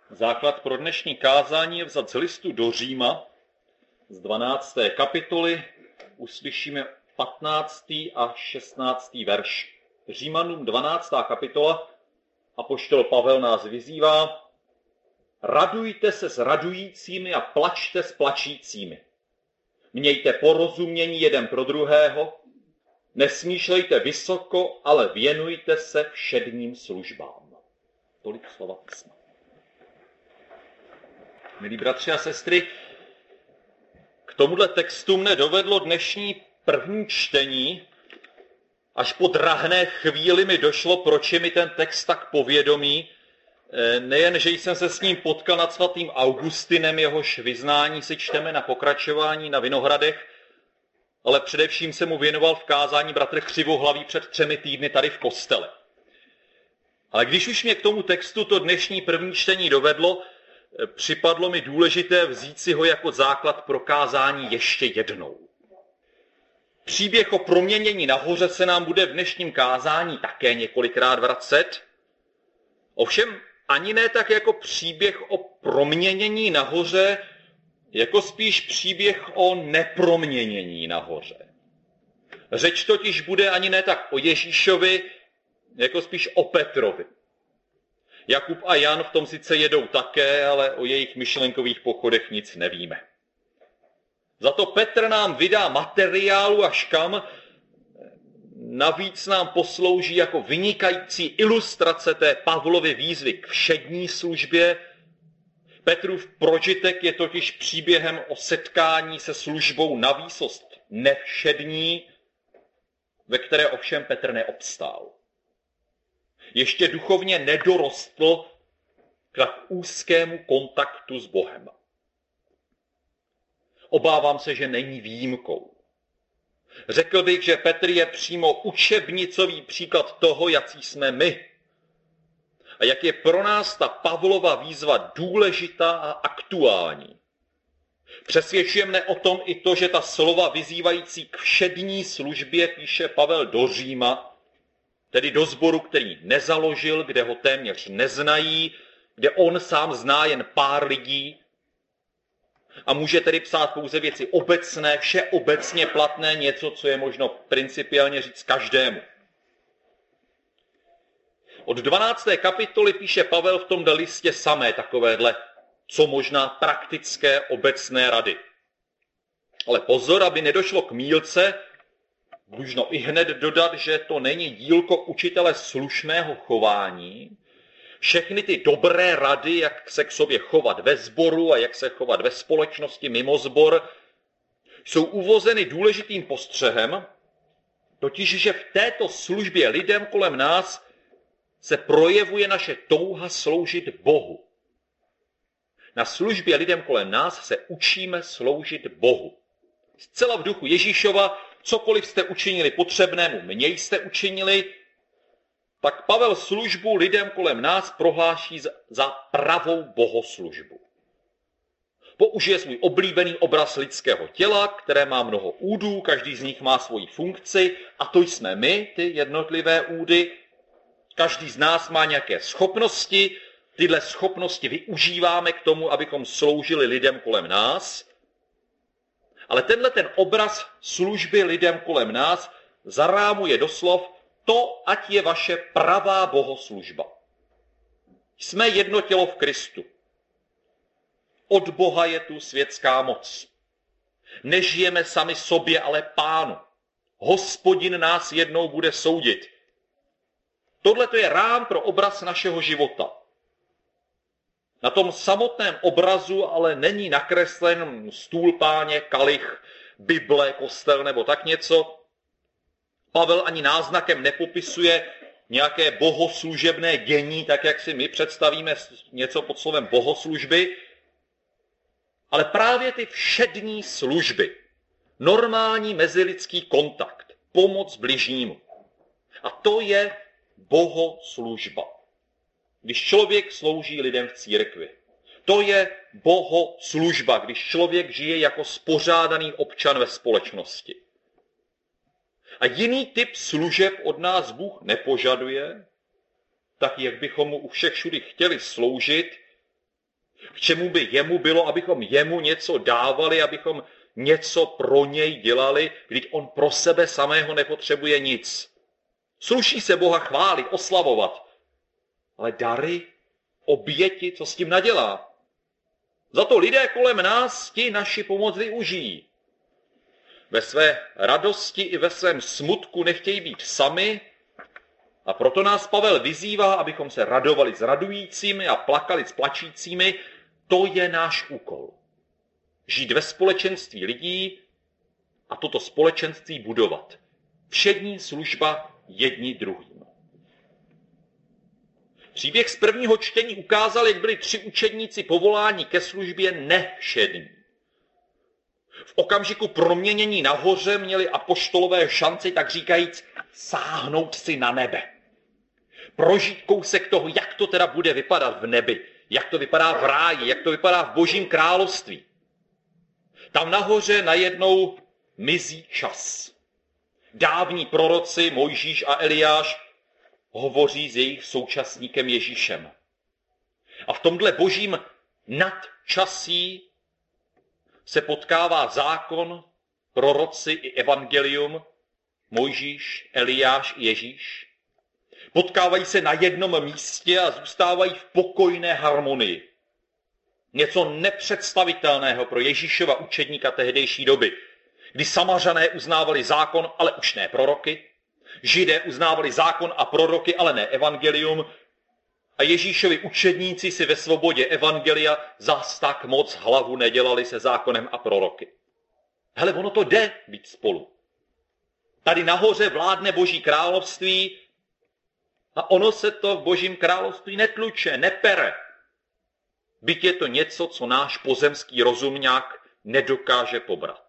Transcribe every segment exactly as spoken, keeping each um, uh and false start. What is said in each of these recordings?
Základ pro dnešní kázání je vzat z listu do Říma z dvanácté kapitoly. Uslyšíme patnáctý a šestnáctý verš. Římanům dvanáctá kapitola. Apoštol Pavel nás vyzývá: radujte se s radujícími a plačte s plačícími. Mějte porozumění jeden pro druhého, nesmýšlejte vysoko, ale věnujte se všedním službám. Tolik slova písma. Milí bratři a sestry, k tomuhle textu mne dovedlo dnešní první čtení. Až po drahné chvíli mi došlo, proč je mi ten text tak povědomý. Nejen, že jsem se s ním potkal nad svatým Augustinem, jehož vyznání si čteme na pokračování na Vinohradech, ale především se mu věnoval v kázání bratr Křivohlavý před třemi týdny tady v kostele. Ale když už mě k tomu textu to dnešní první čtení dovedlo, připadlo mi důležité vzít si ho jako základ pro kázání ještě jednou. Příběh o proměnění nahoře se nám bude v dnešním kázání také několikrát vracet. Ovšem ani ne tak jako příběh o proměnění nahoře, jako spíš příběh o neproměnění nahoře. Řeč totiž bude ani ne tak o Ježíšovi, jako spíš o Petrovi. Jakub a Jan v tom sice jedou také, ale o jejich myšlenkových pochodech nic nevíme. Za to Petr nám vydá materiálu až kam, navíc nám poslouží jako vynikající ilustrace té Pavlovy výzvy k všední službě. Petrův prožitek je totiž příběhem o setkání se službou na výsost nevšední, ve které ovšem Petr neobstál. Ještě duchovně nedorostl k tak úzkému kontaktu s Bohem. Obávám se, že není výjimkou. Řekl bych, že Petr je přímo učebnicový příklad toho, jací jsme my. A jak je pro nás ta Pavlova výzva důležitá a aktuální. Přesvědčuje mne o tom i to, že ta slova vyzývající k všední službě píše Pavel do Říma, tedy do sboru, který nezaložil, kde ho téměř neznají, kde on sám zná jen pár lidí a může tedy psát pouze věci obecné, všeobecně platné, něco, co je možno principiálně říct každému. Od dvanácté kapitoly píše Pavel v tomhle listě samé takovéhle, co možná praktické obecné rady. Ale pozor, aby nedošlo k mýlce, dlužno i hned dodat, že to není dílko učitele slušného chování. Všechny ty dobré rady, jak se k sobě chovat ve sboru a jak se chovat ve společnosti mimo sbor, jsou uvozeny důležitým postřehem, totiž, že v této službě lidem kolem nás se projevuje naše touha sloužit Bohu. Na službě lidem kolem nás se učíme sloužit Bohu. Zcela v duchu Ježíšova, cokoliv jste učinili potřebnému, mně jste učinili, tak Pavel službu lidem kolem nás prohláší za pravou bohoslužbu. Použije svůj oblíbený obraz lidského těla, které má mnoho údů, každý z nich má svoji funkci, a to jsme my, ty jednotlivé údy. Každý z nás má nějaké schopnosti, tyhle schopnosti využíváme k tomu, abychom sloužili lidem kolem nás. Ale tenhle ten obraz služby lidem kolem nás zarámuje doslov to, ať je vaše pravá bohoslužba. Jsme jedno tělo v Kristu. Od Boha je tu světská moc. Nežijeme sami sobě, ale Pánu. Hospodin nás jednou bude soudit. Tohle to je rám pro obraz našeho života. Na tom samotném obrazu ale není nakreslen stůl Páně, kalich, Bible, kostel nebo tak něco. Pavel ani náznakem nepopisuje nějaké bohoslužebné dění, tak jak si my představíme něco pod slovem bohoslužby, ale právě ty všední služby, normální mezilidský kontakt, pomoc bližnímu. A to je bohoslužba. Když člověk slouží lidem v církvi. To je bohoslužba, když člověk žije jako spořádaný občan ve společnosti. A jiný typ služeb od nás Bůh nepožaduje, tak jak bychom mu u všech všudy chtěli sloužit, K čemu by jemu bylo, abychom jemu něco dávali, abychom něco pro něj dělali, když on pro sebe samého nepotřebuje nic. Sluší se Boha chválit, oslavovat, ale dary, oběti, co s tím nadělá? Za to lidé kolem nás ti naši pomoc využijí. Ve své radosti i ve svém smutku nechtějí být sami, a proto nás Pavel vyzývá, abychom se radovali s radujícími a plakali s plačícími. To je náš úkol. Žít ve společenství lidí a toto společenství budovat. Všední služba jedni druhým. Příběh z prvního čtení ukázal, jak byli tři učedníci povoláni ke službě nevšední. V okamžiku proměnění nahoře měli apoštolové šanci, tak říkajíc, sáhnout si na nebe. Prožít kousek toho, jak to teda bude vypadat v nebi, jak to vypadá v ráji, jak to vypadá v Božím království. Tam nahoře najednou mizí čas. Dávní proroci Mojžíš a Eliáš hovoří s jejich současníkem Ježíšem. A v tomhle božím nadčasí se potkává zákon, proroci i evangelium, Mojžíš, Eliáš i Ježíš. Potkávají se na jednom místě a zůstávají v pokojné harmonii. Něco nepředstavitelného pro Ježíšova učedníka tehdejší doby, kdy Samařané uznávali zákon, ale už ne proroky. Židé uznávali zákon a proroky, ale ne evangelium. A Ježíšovi učedníci si ve svobodě evangelia zas tak moc hlavu nedělali se zákonem a proroky. Hele, ono to jde být spolu. Tady nahoře vládne Boží království a ono se to v Božím království netluče, nepere. Byť je to něco, co náš pozemský rozumňák nedokáže pobrat.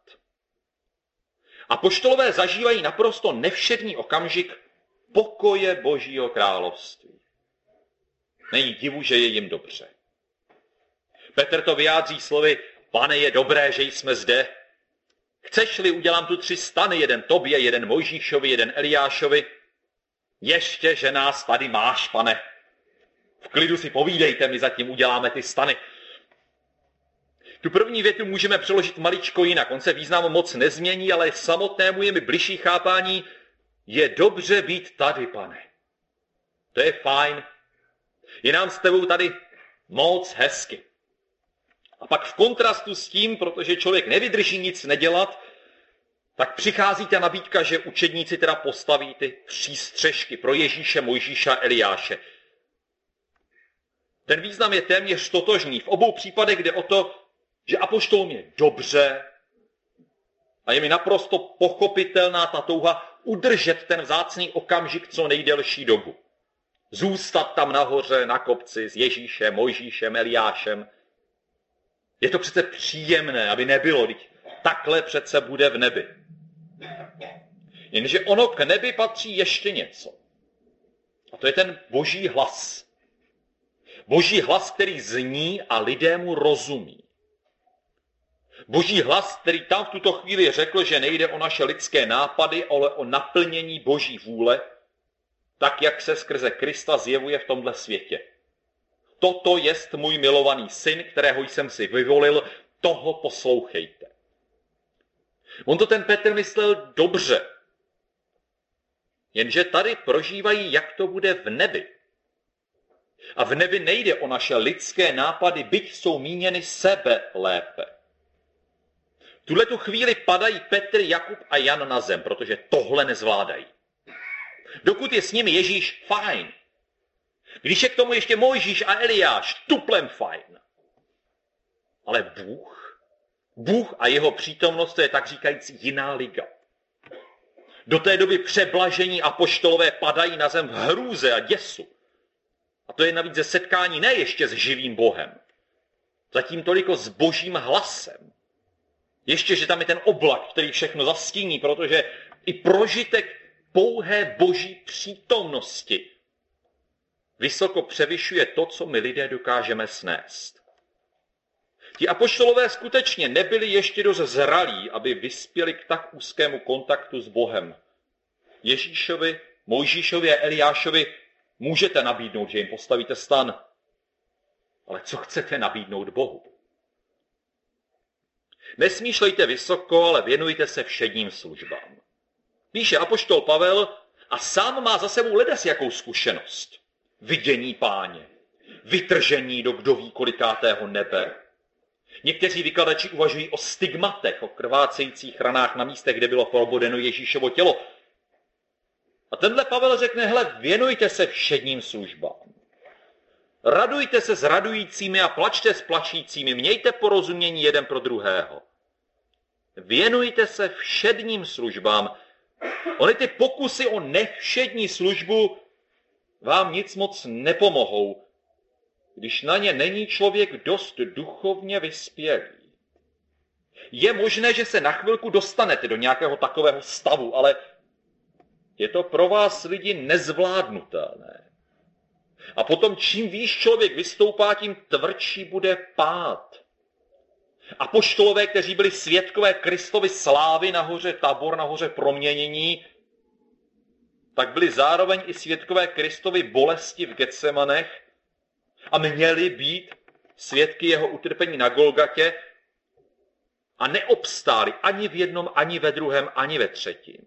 Apoštolové zažívají naprosto nevšední okamžik pokoje Božího království. Není divu, že je jim dobře. Petr to vyjádří slovy, Pane, je dobré, že jsme zde. Chceš-li, udělám tu tři stany, jeden tobě, jeden Mojžíšovi, jeden Eliášovi. Ještě, že nás tady máš, Pane. V klidu si povídejte, my zatím uděláme ty stany. Tu první větu můžeme přeložit maličko jinak. On se význam moc nezmění, ale samotnému je mi bližší chápání. Je dobře být tady, Pane. To je fajn. Je nám s tebou tady moc hezky. A pak v kontrastu s tím, protože člověk nevydrží nic nedělat, tak přichází ta nabídka, že učedníci teda postaví ty přístřežky pro Ježíše, Mojžíša, Eliáše. Ten význam je téměř totožný. V obou případech jde o to, že apoštolům je dobře a je mi naprosto pochopitelná ta touha udržet ten vzácný okamžik co nejdelší dobu. Zůstat tam nahoře na kopci s Ježíšem, Mojžíšem, Eliášem. Je to přece příjemné, aby nebylo, když takhle přece bude v nebi. Jenže ono k nebi patří ještě něco. A to je ten Boží hlas. Boží hlas, který zní a lidé mu rozumí. Boží hlas, který tam v tuto chvíli řekl, že nejde o naše lidské nápady, ale o naplnění Boží vůle, tak jak se skrze Krista zjevuje v tomhle světě. Toto jest můj milovaný syn, kterého jsem si vyvolil, toho poslouchejte. On to ten Petr myslel dobře. Jenže tady prožívají, jak to bude v nebi. A v nebi nejde o naše lidské nápady, byť jsou míněny sebe lépe. V tuhletu chvíli padají Petr, Jakub a Jan na zem, protože tohle nezvládají. Dokud je s nimi Ježíš, fajn. Když je k tomu ještě Mojžíš a Eliáš, tuplem fajn. Ale Bůh, Bůh a jeho přítomnost, to je tak říkající jiná liga. Do té doby přeblažení apoštolové padají na zem v hrůze a děsu. A to je navíc ze setkání ne ještě s živým Bohem. Zatím toliko s Božím hlasem. Ještě, že tam je ten oblak, který všechno zastíní, protože i prožitek pouhé Boží přítomnosti vysoko převyšuje to, co my lidé dokážeme snést. Ti apoštolové skutečně nebyli ještě dost zralí, aby vyspěli k tak úzkému kontaktu s Bohem. Ježíšovi, Mojžíšovi a Eliášovi můžete nabídnout, že jim postavíte stan. Ale co chcete nabídnout Bohu? Nesmýšlejte vysoko, ale věnujte se všedním službám. Píše apoštol Pavel a sám má za sebou ledes jakou zkušenost. Vidění Páně, vytržení do kdo ví kolikátého nebe. Někteří vykladači uvažují o stigmatech, o krvácejících ranách na místech, kde bylo probodeno Ježíšovo tělo. A tenhle Pavel řekne, hele, věnujte se všedním službám. Radujte se s radujícími a plačte s plačícími, mějte porozumění jeden pro druhého. Věnujte se všedním službám. Ony ty pokusy o nevšední službu vám nic moc nepomohou, když na ně není člověk dost duchovně vyspělý. Je možné, že se na chvilku dostanete do nějakého takového stavu, ale je to pro vás lidi nezvládnutelné. A potom čím výš člověk vystoupá, tím tvrdší bude pád. Apoštolové, kteří byli svědkové Kristovy slávy na hoře Tabor, na hoře proměnění, tak byli zároveň i svědkové Kristovy bolesti v Getsemanech a měli být svědky jeho utrpení na Golgatě a neobstáli ani v jednom, ani ve druhém, ani ve třetím.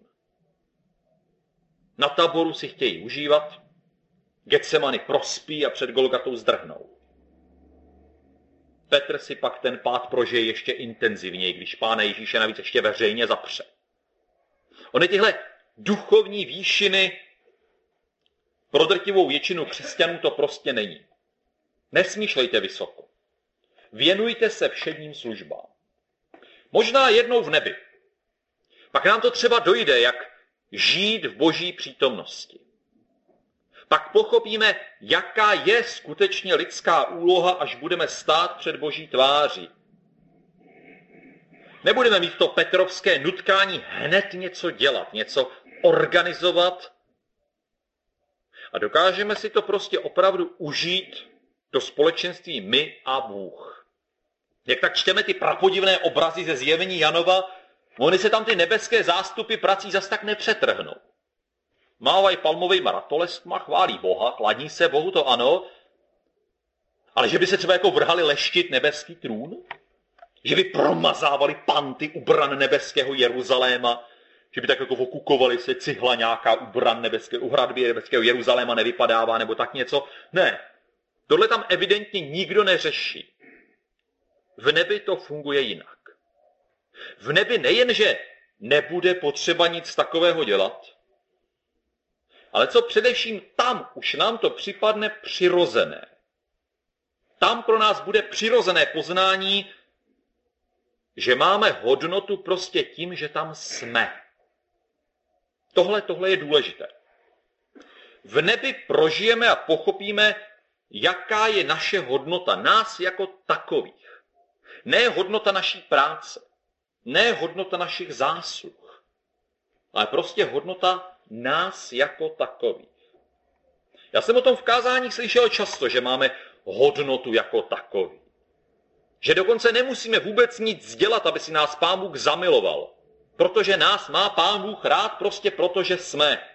Na Taboru si chtějí užívat, Getsemany prospí a před Golgatou zdrhnou. Petr si pak ten pád prožije ještě intenzivněji, když Pána Ježíše navíc ještě veřejně zapře. Ony tyhle duchovní výšiny pro drtivou většinu křesťanů to prostě není. Nesmýšlejte vysoko. Věnujte se všedním službám. Možná jednou v nebi. Pak nám to třeba dojde, jak žít v boží přítomnosti. Pak pochopíme, jaká je skutečně lidská úloha, až budeme stát před boží tváří. Nebudeme mít to petrovské nutkání hned něco dělat, něco organizovat a dokážeme si to prostě opravdu užít do společenství my a Bůh. Jak tak čteme ty prapodivné obrazy ze zjevení Janova, oni se tam ty nebeské zástupy prací zas tak nepřetrhnou. Mávají palmovejma ratolestma, chválí Boha, kladní se Bohu, to ano, ale že by se třeba jako vrhali leštit nebeský trůn, že by promazávali panty u bran nebeského Jeruzaléma, že by tak jako okukovali se cihla nějaká u bran nebeského, u hradby nebeského Jeruzaléma nevypadává, nebo tak něco. Ne, tohle tam evidentně nikdo neřeší. V nebi to funguje jinak. V nebi nejenže nebude potřeba nic takového dělat, ale co především tam už nám to připadne přirozené. Tam pro nás bude přirozené poznání, že máme hodnotu prostě tím, že tam jsme. Tohle, tohle je důležité. V nebi prožijeme a pochopíme, jaká je naše hodnota, nás jako takových. Ne hodnota naší práce, ne hodnota našich zásluh, ale prostě hodnota nás jako takových. Já jsem o tom v kázáních slyšel často, že máme hodnotu jako takový. Že dokonce nemusíme vůbec nic dělat, aby si nás Pán Bůh zamiloval. Protože nás má Pán Bůh rád prostě proto, že jsme.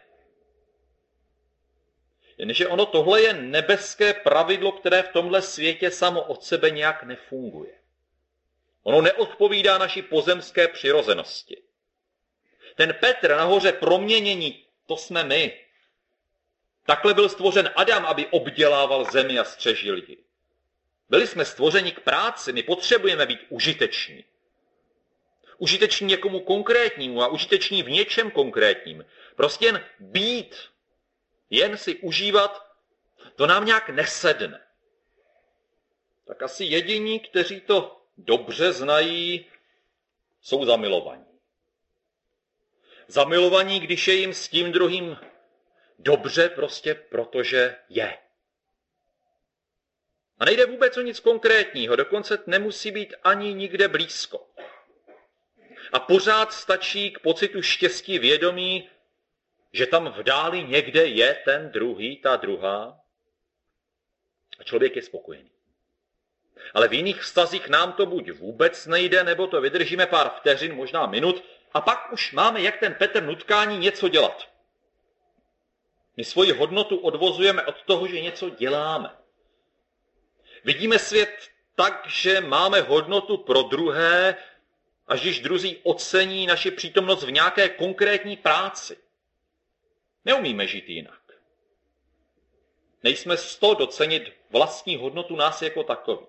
Jenže ono tohle je nebeské pravidlo, které v tomhle světě samo od sebe nějak nefunguje. Ono neodpovídá naší pozemské přirozenosti. Ten Petr nahoře proměnění, to jsme my. Takhle byl stvořen Adam, aby obdělával zemi a střežil ji. Byli jsme stvořeni k práci, my potřebujeme být užiteční. Užiteční někomu konkrétnímu a užiteční v něčem konkrétním. Prostě jen být, jen si užívat, to nám nějak nesedne. Tak asi jediní, kteří to dobře znají, jsou zamilovaní. Zamilovaní, když je jim s tím druhým dobře, prostě protože je. A nejde vůbec o nic konkrétního, dokonce nemusí být ani nikde blízko. A pořád stačí k pocitu štěstí vědomí, že tam v dáli někde je ten druhý, ta druhá. A člověk je spokojený. Ale v jiných vztazích nám to buď vůbec nejde, nebo to vydržíme pár vteřin, možná minut, a pak už máme, jak ten Petr, nutkání něco dělat. My svoji hodnotu odvozujeme od toho, že něco děláme. Vidíme svět tak, že máme hodnotu pro druhé, až když druzí ocení naši přítomnost v nějaké konkrétní práci. Neumíme žít jinak. Nejsme z toho docenit vlastní hodnotu nás jako takových.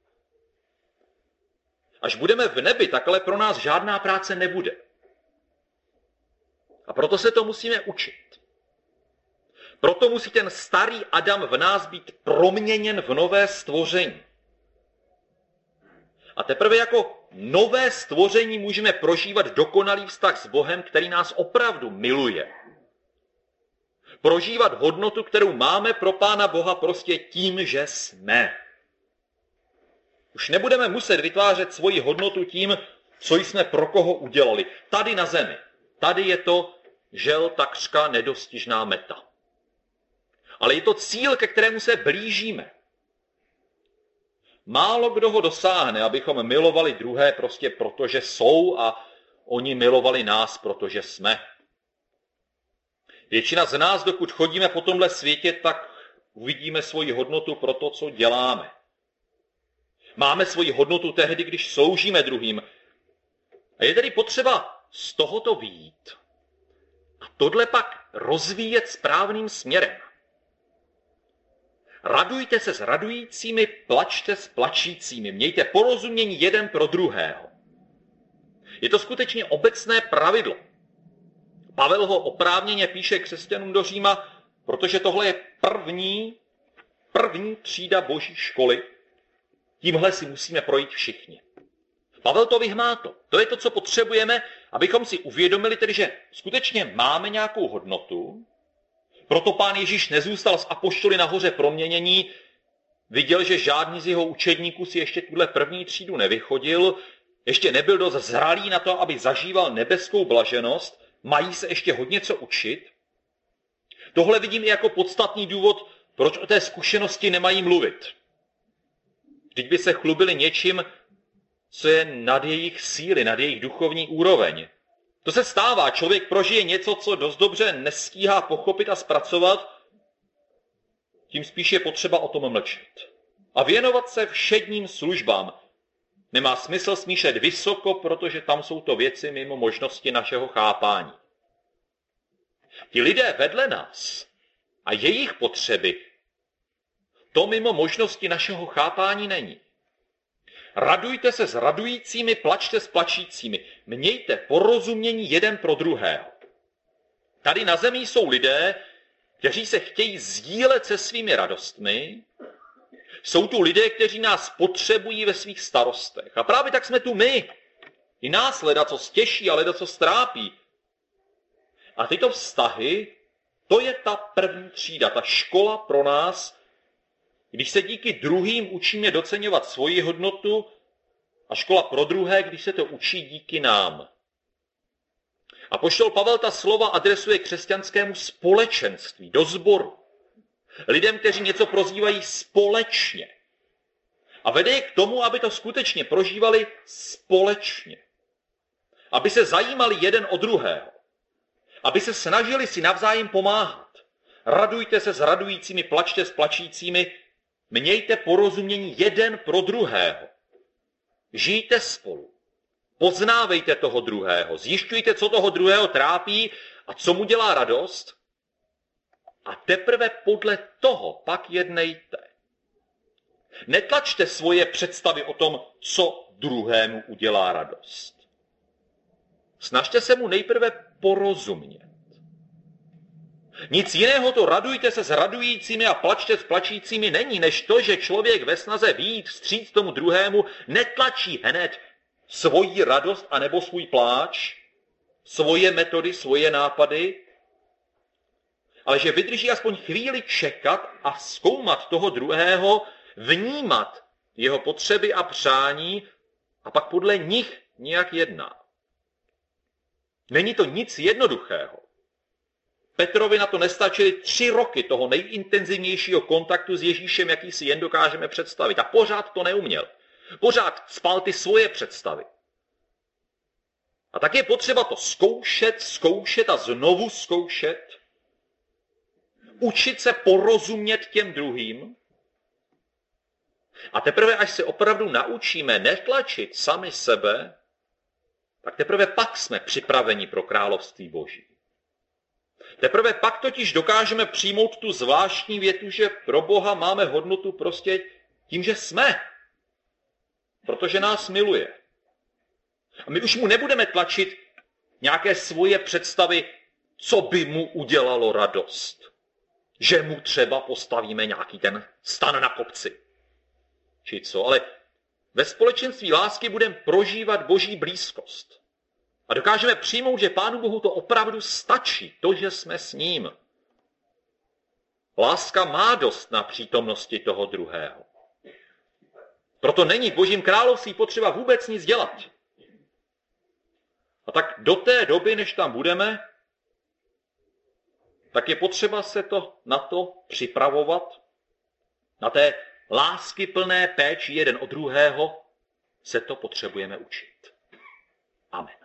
Až budeme v nebi, takhle pro nás žádná práce nebude. A proto se to musíme učit. Proto musí ten starý Adam v nás být proměněn v nové stvoření. A teprve jako nové stvoření můžeme prožívat dokonalý vztah s Bohem, který nás opravdu miluje. Prožívat hodnotu, kterou máme pro Pána Boha prostě tím, že jsme. Už nebudeme muset vytvářet svoji hodnotu tím, co jsme pro koho udělali. Tady na zemi. Tady je to žel takřka nedostižná meta. Ale je to cíl, ke kterému se blížíme. Málo kdo ho dosáhne, abychom milovali druhé prostě proto, že jsou a oni milovali nás, protože jsme. Většina z nás, dokud chodíme po tomhle světě, tak uvidíme svoji hodnotu pro to, co děláme. Máme svoji hodnotu tehdy, když sloužíme druhým. A je tedy potřeba z tohoto vyjít a tohle pak rozvíjet správným směrem. Radujte se s radujícími, plačte s plačícími, mějte porozumění jeden pro druhého. Je to skutečně obecné pravidlo. Pavel ho oprávněně píše křesťanům do Říma, protože tohle je první, první třída boží školy. Tímhle si musíme projít všichni. Pavel to vyhmátl. To je to, co potřebujeme, abychom si uvědomili, tedy, že skutečně máme nějakou hodnotu. Proto Pán Ježíš nezůstal z apoštoly nahoře proměnění, viděl, že žádný z jeho učedníků si ještě tuhle první třídu nevychodil, ještě nebyl dost zralý na to, aby zažíval nebeskou blaženost, mají se ještě hodně co učit. Tohle vidím i jako podstatný důvod, proč o té zkušenosti nemají mluvit. Vždyť by se chlubili něčím, co je nad jejich síly, nad jejich duchovní úroveň. To se stává, člověk prožije něco, co dost dobře nestíhá pochopit a zpracovat, tím spíš je potřeba o tom mlčet. A věnovat se všedním službám. Nemá smysl smýšlet vysoko, protože tam jsou to věci mimo možnosti našeho chápání. Ti lidé vedle nás a jejich potřeby, to mimo možnosti našeho chápání není. Radujte se s radujícími, plačte s plačícími. Mějte porozumění jeden pro druhého. Tady na zemi jsou lidé, kteří se chtějí sdílet se svými radostmi. Jsou tu lidé, kteří nás potřebují ve svých starostech. A právě tak jsme tu my. I nás leda co stěší a leda co strápí. A tyto vztahy, to je ta první třída, ta škola pro nás, když se díky druhým učíme doceňovat svoji hodnotu, a škola pro druhé, když se to učí díky nám. Apoštol Pavel ta slova adresuje křesťanskému společenství, do sboru. Lidem, kteří něco prozývají společně. A vede je k tomu, aby to skutečně prožívali společně. Aby se zajímali jeden o druhého. Aby se snažili si navzájem pomáhat. Radujte se s radujícími, plačte s plačícími, mějte porozumění jeden pro druhého. Žijte spolu. Poznávejte toho druhého. Zjišťujte, co toho druhého trápí a co mu dělá radost. A teprve podle toho pak jednejte. Netlačte svoje představy o tom, co druhému udělá radost. Snažte se mu nejprve porozumět. Nic jiného to radujte se s radujícími a plačte s plačícími není, než to, že člověk ve snaze vyjít vstříc tomu druhému netlačí hned svoji radost anebo svůj pláč, svoje metody, svoje nápady, ale že vydrží aspoň chvíli čekat a zkoumat toho druhého, vnímat jeho potřeby a přání a pak podle nich nějak jedná. Není to nic jednoduchého. Petrovi na to nestačily tři roky toho nejintenzivnějšího kontaktu s Ježíšem, jaký si jen dokážeme představit. A pořád to neuměl. Pořád spal ty svoje představy. A tak je potřeba to zkoušet, zkoušet a znovu zkoušet. Učit se porozumět těm druhým. A teprve, až se opravdu naučíme netlačit sami sebe, tak teprve pak jsme připraveni pro království Boží. Teprve pak totiž dokážeme přijmout tu zvláštní větu, že pro Boha máme hodnotu prostě tím, že jsme. Protože nás miluje. A my už mu nebudeme tlačit nějaké svoje představy, co by mu udělalo radost. Že mu třeba postavíme nějaký ten stan na kopci. Či co, ale ve společenství lásky budeme prožívat Boží blízkost. A dokážeme přijmout, že Pánu Bohu to opravdu stačí, to, že jsme s ním. Láska má dost na přítomnosti toho druhého. Proto není v Božím království potřeba vůbec nic dělat. A tak do té doby, než tam budeme, tak je potřeba se to na to připravovat, na té lásky plné péči jeden od druhého, se to potřebujeme učit. Amen.